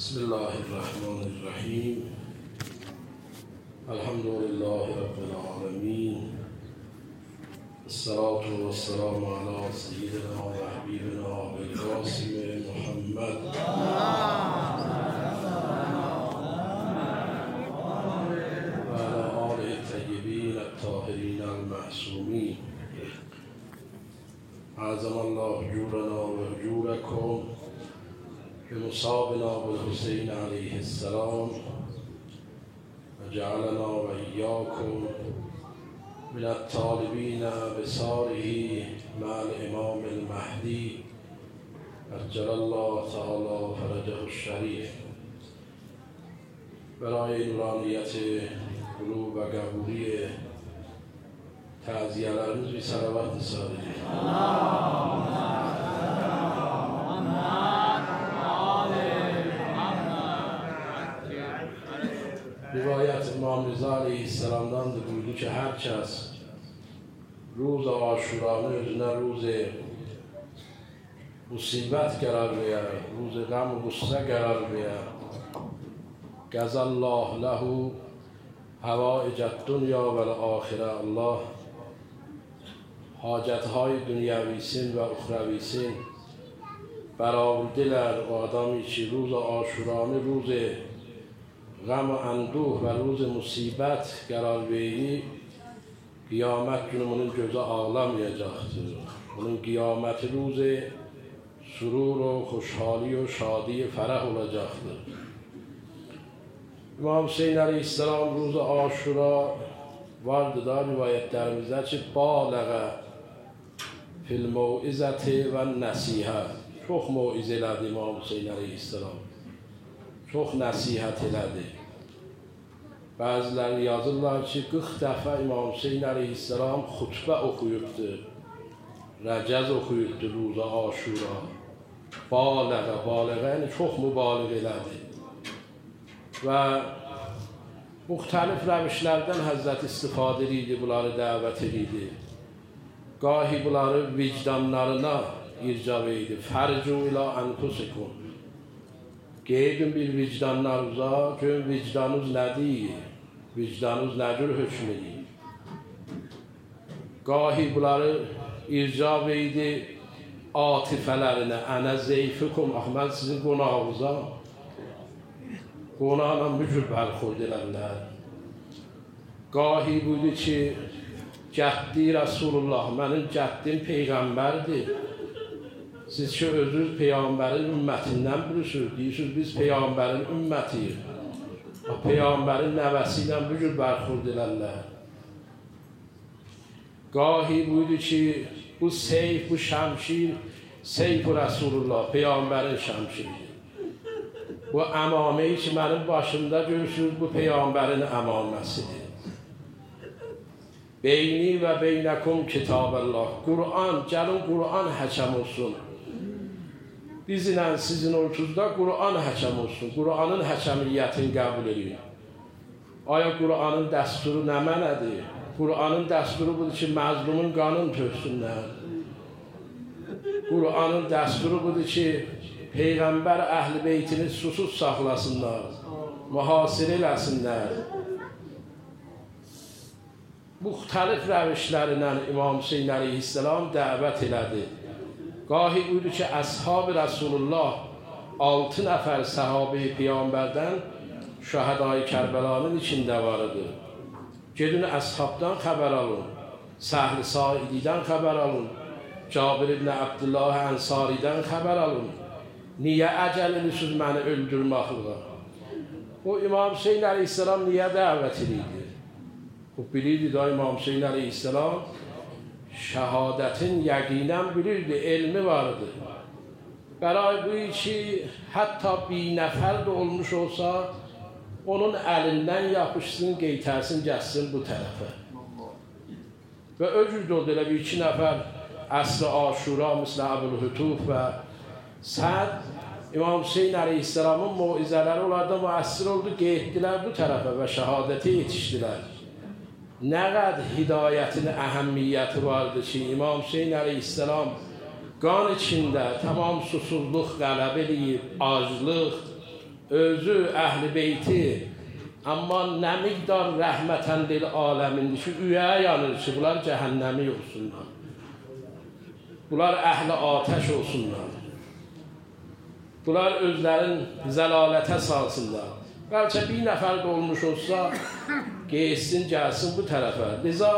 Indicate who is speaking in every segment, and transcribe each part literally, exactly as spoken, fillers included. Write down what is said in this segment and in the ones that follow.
Speaker 1: بسم الله الرحمن الرحیم. الحمد لله رب العالمین. الصلاة والسلام على سیدنا و حبیبنا ابوالقاسم محمد و علی آله الطیبین الطاهرین المعصومین. اعظم الله جورنا و جورکم بمصابنا بالحسین علیه السلام و جعلنا و ایاکم من الطالبین بصاره مع الامام المهدی عجل الله تعالی فرجه الشریف. برای نورانیت قلوب و قبولی تعزیه العروض بی صلوات صادقی. روایت امام رضا علیه السلام'dan da buyurdu ki herkes روز عاشورانı özüne روز musibet karar verir, روز غم و غصه karar verir. Gazallahu lehu havaicat dünya ve ahire. Allah hacetهای dünyavisin ve ukhravisin برآورده o adamı ki روز عاشورانı روز غم و اندوه و روز musibet karar verir, kıyamet günü bunun gözü ağlamayacaktır. Bunun kıyameti روز surur و خوشحالی و شادی فرح olacaktır. İmam Hüseyin Aleyhisselam روز Aşura vardı da rivayetlerimizde ki bâleğe fil mev'izeti ve nesihe. Çok mev'ize elədi İmam Hüseyin Aleyhisselam. Çox nəsihət elədi. Bəziləri yazırlar ki, qırx dəfə İmam Hüseyin Aleyhisselam xutbə oxuyubdur. Rəcəz oxuyubdur ruza Aşura. Baləğə, baləğə, yəni çox mübaliğ elədi. Və müxtəlif rəvişlərdən Həzrət istifadə edirdi, bunları dəvət edirdi. Gahi bunları vicdanlarına ircav edirdi. Fərcu ilə ənfusikum. Gedin bir vicdanlarınıza, görün vicdanınız nə deyir, vicdanınız nə cür hökm edir. Gahi bunları ircav edir atifələrinə, ənə zeyfikum, ax mən sizin qonağınıza, qonağla mücür bərxurd elərlər. Gahi buydu ki, cəddi Rasulullah, mənim cəddim Peyğəmbərdir. Siz ki, özünüz Peyğəmbərin ümmətindən bilirsiniz, deyirsiniz, biz Peyğəmbərin ümmətiyik. O Peyğəmbərin nəvəsi ilə bu cür bərxurd elərlər. Gahi buydu ki, bu seyf, bu şəmşir, seyf-i Rasulullah, Peyğəmbərin şəmşiridir. Bu əmaməyi ki, mənim başımda görürsünüz, bu Peyğəmbərin əmaməsidir. Beyni və beynəkum kitab-əllah. Qur'an, gəlin Qur'an həkəm olsun. Bizlə sizin ortuzda Qur'an həkəm olsun. Qur'anın həkəmiyyətini qəbul edin. Aya Qur'anın dəsturu nə mənədir? Qur'anın dəsturu budur ki, məzlumun qanını töksünlər. Qur'anın dəsturu budur ki, Peyğəmbər əhl-i beytini susuz saxlasınlar, mühasirə eləsinlər. Müxtəlif rəvişlərlə İmam Hüseyin Aleyhisselam dəvət elədi. Gahi buyurdu ki, əshab-ı Rasulullah altı nəfər səhabe-i Peyğəmbərdən şəhədai Kərbəlanın içində varıdır. Gedin əshabdan xəbər alın, Səhl-i Saididən xəbər alın, Cabir ibn Abdullah Ənsaridən xəbər alın. Niyə əcəl edirsiniz məni öldürməklə? O İmam Hüseyin Aleyhisselam niyə dəvət edirdi? O bilirdi da İmam Hüseyin Aleyhisselam şəhadətin yəqinən bilirdi, elmi vardı. Bəray bu ki, hətta bir nəfər də olmuş olsa, onun əlindən yapışsın, qeytərsin, gəlsin bu tərəfə. Və öcürdü oldu elə bir iki nəfər əsr-i Aşura, mislə Əbul-Hütuf və Səd, İmam Hüseyin Aleyhisselamın muizələri onlarda müəssir oldu, qeytdilər bu tərəfə və şəhadəti yetişdilər. Nə qədər hidayətin əhəmmiyyəti vardı ki, İmam Hüseyin Aleyhisselam qan içində tamam susuzluq qələb eləyib, aclıq, özü əhl-i beyti, amma nə miqdar rəhmətən lil aləmindir ki, üyə yanır ki, bunlar cəhənnəmi olsunlar. Bunlar əhl-i atəş olsunlar. Bunlar özlərin zəlalətə salsınlar. Bəlkə bir nəfər də olmuş olsa, geçsin, gəlsin bu tərəfə. Liza,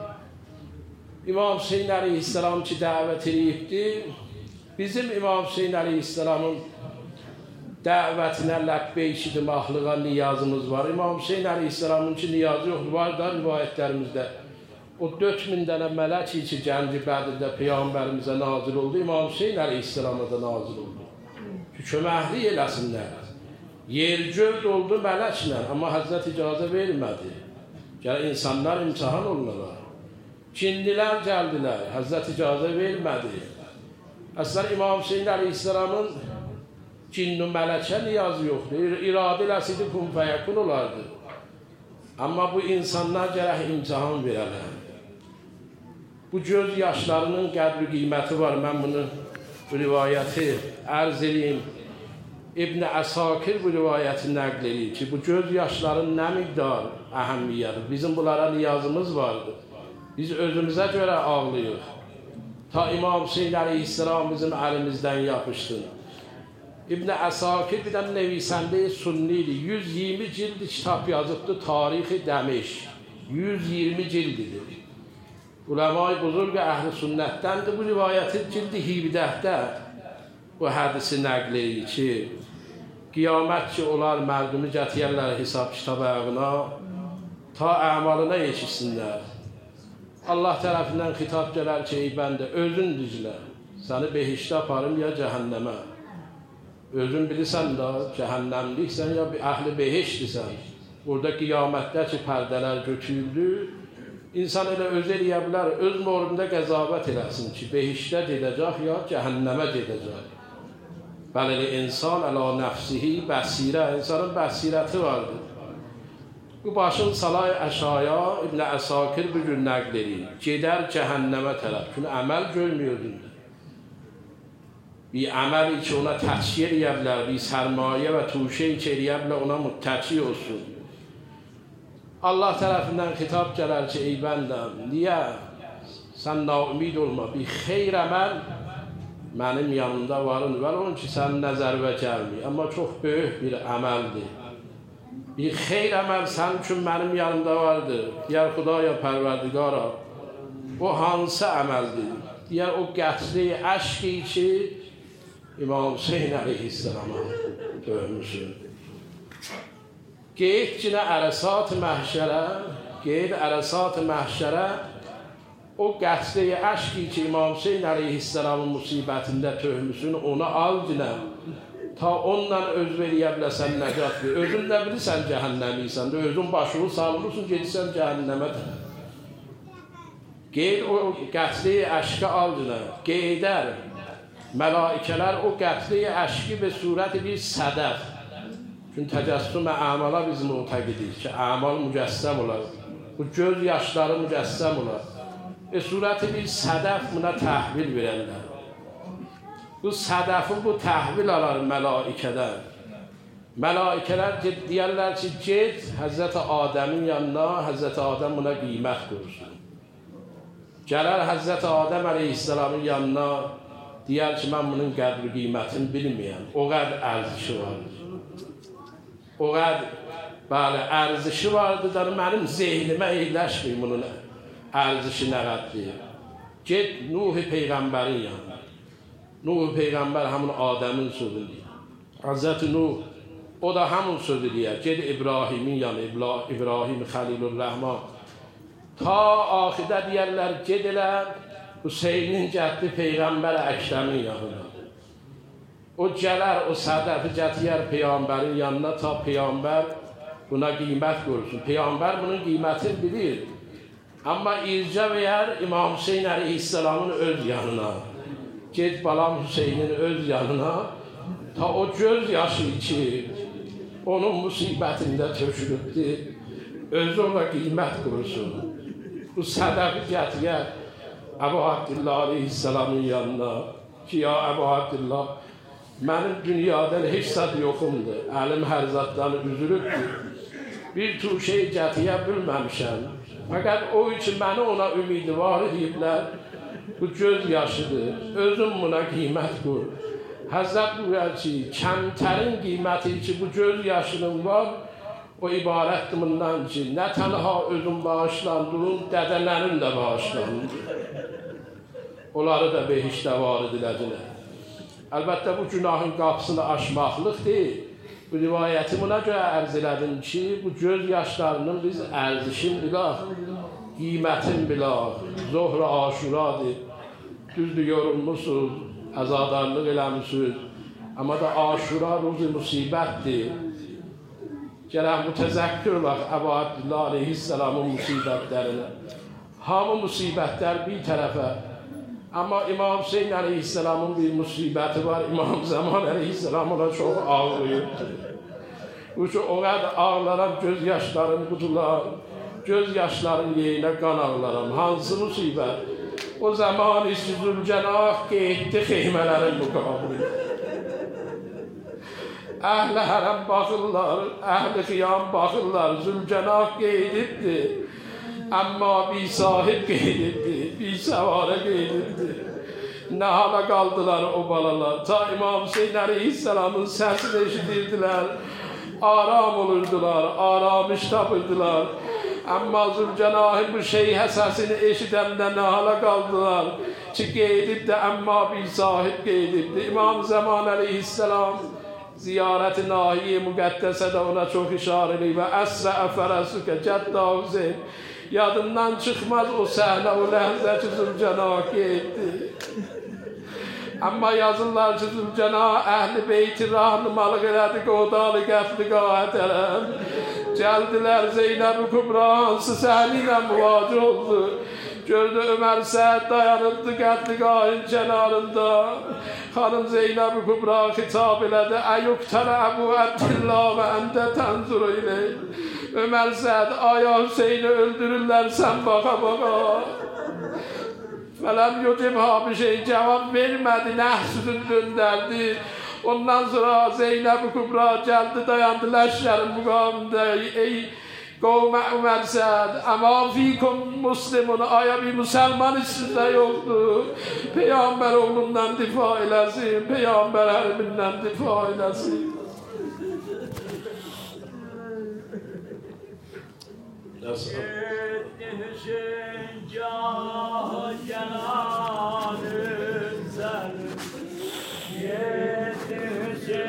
Speaker 1: İmam Hüseyin əleyhisselam ki, dəvət edibdir. Bizim İmam Hüseyin əleyhisselamın dəvətinə ləbbeyk deməklığa niyazımız var. İmam Hüseyin əleyhisselamın ki, niyazı yoxdur, var da rivayətlərimizdə. O dörd min dənə mələk ki, Gənc-i Bədirdə Peyğəmbərimizə nazil oldu, İmam Hüseyin əleyhisselama da nazil oldu. Ki, köməklik eləsinlər. Yer göz oldu mələklə, amma Həzrət icazə vermədi. Gələ insanlar imtihan olunurlar. Cindilər gəldilər, Həzrət icazə vermədi. Əslən İmam Hüseyin əleyhisselamın cinn-ü mələkə niyazı yoxdur. İradə eləsiydi kun fəyəkun olardı. Amma bu insanlar gərək imtihan verələr. Bu göz yaşlarının qədri qiyməti var. Mən bunu bu rivayəti ərz edeyim. İbn Əsakir bu rivayəti nəql edir ki, bu göz yaşlarının nə miqdar əhəmiyyədir. Bizim bunlara niyazımız vardır. Biz özümüzə görə ağlayıq. Ta İmam Hüseyin əleyhisselam bizim əlimizdən yapışdı. İbn Əsakir bir də nevisəndə Sunni idi. yüz iyirmi cildi kitab yazıbdı Tarixi Dəmişq. yüz iyirmi cildidir. Uləma-i buzurq əhl-i sünnətdəndir. Bu rivayəti cildi hibdəhdə bu hədisi nəql edir ki, qiyamət ki, onlar mərdumi gətirərlər hesab kitab ayağına, ta əmalına yetişsinlər. Allah tərəfindən xitab gələr ki, ey bəndə, özün düzlə, səni behişdə aparım ya cəhənnəmə. Özün bilirsən da, cəhənnəmliksən ya əhl-i behişdirsən. Burada qiyamətdə ki, pərdələr götürüldü, İnsan elə öz eləyə bilər, öz morunda qəzavət eləsin ki, behişdə gedəcək ya cəhənnəmə gedəcək. Bəli, insan əla nəfsihi bəsirə, insanın bəsirəti vardır. Bu başın salay əşaya İbn Əsakir bir gün nəql edir. Gedər cəhənnəmə tərəf, çünki əməl görmüyordun. Bir əməl ki, ona təçki eləyə bilər, bir sərmayə və tuşə ki, eləyə bilər, ona müttəçi olsun. Allah tərəfindən xitab gələr ki, ey bəndəm, niyə sən naumid olma, bir xeyr əməl mənim yanımda varın, və onun ki, sən nəzərvə gəlməyir, amma çox böyük bir əməldir. Bir xeyr əməl sən üçün mənim yanımda vardır, deyər Xudaya pərverdigara, o hansı əməldir? Deyər o qətli əşqi ki, İmam Hüseyin əleyhisselama dövmüşün. Qeyd cinə ərəsat-ı məhşərə, qeyd ərəsat-ı məhşərə, o qəsd-i əşqi ki, İmam Hüseyin əleyhisselamın musibətində töhmüsün, onu al cinə, ta onunla öz veriyə biləsən nəcat ver. Özün də bilirsən cəhənnəmiysən, özün başını salmışsın, gedirsən cəhənnəmə tərəf. Qeyd o qəsd-i əşqi al cinə, qeydər, mələikələr o qəsd-i əşqi be surət bir sədəf. Çünki təcəssüm-i əmala biz mütəqidik ki, əmal mücəssəm olar. Bu göz yaşları mücəssəm olar. E surəti bir sədəf buna təhvil verənlər. Bu sədəfin bu təhvil alar mələikədən. Mələikələr deyərlər ki, get Həzrət Adəmin yanına, Həzrət Adəm buna qiymət qoyursun. Gələr Həzrət Adəm əleyhisselamın yanına, deyər ki, mən bunun qədri qiymətini bilməyəm. O qədər ərzişi vardır. O qədər, bəli, ərzişi vardır da mənim zehnimə eyləşməyim bunun ərzişi nə qəddir. Get Nuh-i Peyğəmbərin yanına. Nuh-i Peyğəmbər həmin Adəmin sözü deyir. Həzrət Nuh, o da həmin sözü deyir. Get İbrahimin yanına, İbrahim Xəlilur-Rəhman. Ta axidə deyərlər, get elə Hüseynin cəddi Peyğəmbər Əkrəmin yanına. O gələr, o sədəfi gətirər Peyğəmbərin yanına, ta Peyğəmbər buna qiymət görürsün. Peyğəmbər bunun qiymətini bilir. Amma ircə verər İmam Hüseyin əleyhisselamın öz yanına. Get balam Hüseynin öz yanına, ta o göz yaşı ki, onun musibətində tökülübdür, özü ona qiymət görürsün. Bu sədəfi gətirər Əbu Abdillah əleyhisselamın yanına ki, ya Əbu Abdillah, Mənim dünyadan heç zat yoxumdur. Əlim hər zatdan üzülübdür. Bir tür şey gətiyə bilməmişəm. Fəqət o üçün məni ona ümidvar ediblər. Bu göz yaşıdır. Özüm buna qiymət qoy. Həzrət buyur ki, kəmtərin qiyməti ki, bu göz yaşının var, o ibarətdir bundan ki, nə tənha özüm bağışlandırım, dədələrim də bağışlandır. Onları da behişdə var ediləcəklər. Əlbəttə, bu günahın qapısını aşmaqlıq deyil. Bu rivayəti buna görə ərz elədim ki, bu göz yaşlarının biz ərzişin bilaq, qiymətin bilaq, zohr-ı aşuradır. Düzdür, yorulmuşsuz, əzadarlıq eləmişsiniz. Amma da aşura ruzi musibətdir. Gələn mütəzəkkür olaq Əbu Abdillah aleyhisselamın musibətlərinə. Hamı musibətlər bir tərəfə. Amma İmam Hüseyin aleyhisselamın bir musibəti var. İmam Zaman aleyhisselam ona çox ağlayırdı. Bu ki, o qədər ağlaram, göz yaşlarım qutular, göz yaşlarım yeyinə qan ağlaram. Hansı musibət? O zaman işi Zülcənah qeyddi xeymələrin müqabili. Əhl-i hərəm baxırlar, əhl-i xiyam baxırlar, Zülcənah qeydibdir. Amma bir sahib qeydibdir, bir səvarə qeydibdir. Nə hala qaldılar o balalar? Ta İmam Hüseyin aleyhisselamın səsini eşidirdilər, aram olurdular, aramış tapırdılar. Amma Zülcənahın bu şeyhə səsini eşidəndə nə hala qaldılar ki, qeydibdir, amma bir sahib qeydibdir. İmam Zaman aleyhisselam ziyarət-i nahiye müqəddəsədə ona çox işarə edir və əsrə əfərəsükə cəddə Hüseyin. Yadından çıxmaz o səhnə, o ləhzə ki, Zülcənah qeyddir. Amma yazırlar ki, Zülcənah əhl-i beyti rahnumalıq elədi, qodalı qəfli qahət ələm. Gəldilər Zeynəb-i Kubra hansı səhni ilə müvacı oldu. Gördü Ömər Səd dayanıbdı qədliqahın kənarında. Xanım Zeynəb-i Kubra xitab elədi. Əyyuqtələ Əbu Abdillah və əndə tənzuru ilə. Ömər Səd, aya Hüseyni öldürürlər, sən baxa baxa. Fələm yucibha bir şey cavab vermədi, nəhsüdün döndərdi. Ondan sonra Zeynəb-i Kubra gəldi, dayandı ləşlərin müqamında. Ey qovmə Ömər Səd, əmə fikum muslimun, aya bir müsəlman içində yoxdur. Peyyambər oğlundan difa eləsin, Peyyambər hərbindən difa eləsin. Nasıl? Hüseyin can cana